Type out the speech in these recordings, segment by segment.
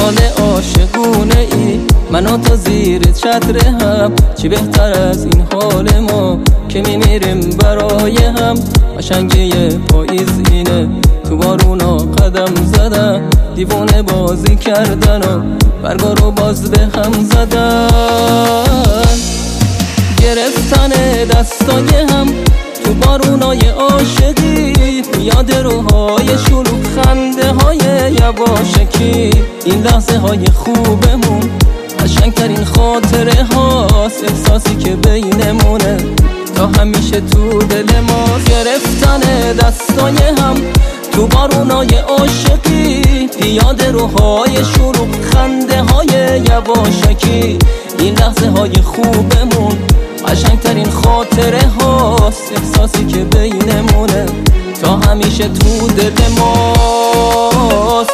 حال عاشقونه ای، من و تو زیر چتر هم. چی بهتر از این حال ما که میمیریم برای هم. قشنگی پاییز اینه، تو بارونا قدم زدن، دیوونه بازی کردن و برگا رو باز به هم زدن. گرفتن دستای هم تو بارونای عاشقی، یاد روهای شلوغ خنده های یواشکی. این لحظه های خوبمون قشنگترین خاطره هاست، احساسی که بینمونه تا همیشه تو دل ما. گرفتن دستای هم تو بارونای عاشقی، یاد روهای شلوغ خنده های یواشکی. این لحظه های خوبمون قشنگترین خاطره هاست، احساسی که بینمونه تا همیشه تو دل ماست.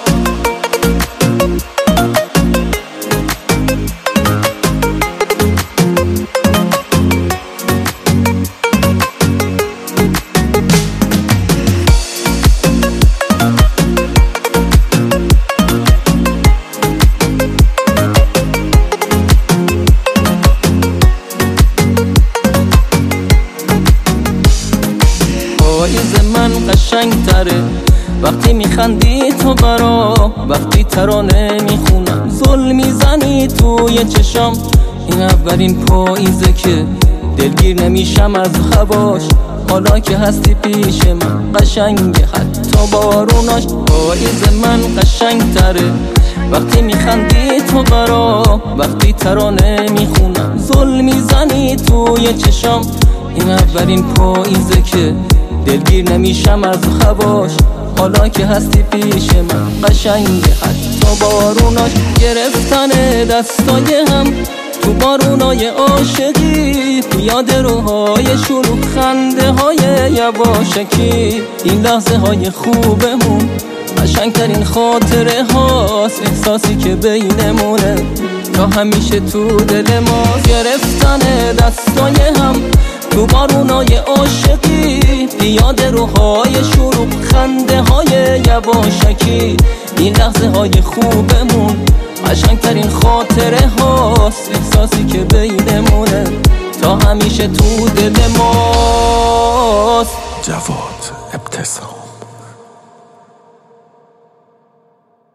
پاییز من قشنگ تره وقتی میخندی تو برا، وقتی ترانه میخونم زل میزنی توی چشام. این اولین پاییزه که دلگیر نمیشم از هواش، حالا که هستی پیش من قشنگه حتی باروناش. پاییز من قشنگ تره وقتی میخندی تو برا، وقتی ترانه میخونم زل میزنی توی چشام. این اولین پاییزه که دلگیر نمیشم از هواش، حالا که هستی پیش من قشنگه حتی باروناش. گرفتن دستای هم تو بارونای عاشقی، یاد روهای شلوغ خنده های یواشکی. این لحظه های خوبمون قشنگترین خاطره هاست، احساسی که بینمونه تا همیشه تو دل ما. گرفتن دستای هم تو بارونای عاشقی، یاد روهای شلوغ خنده های یواشکی. این لحظه های خوبمون قشنگترین خاطره هاست، احساسی که بینمونه تا همیشه تو دل ماست. جواد ابتسام.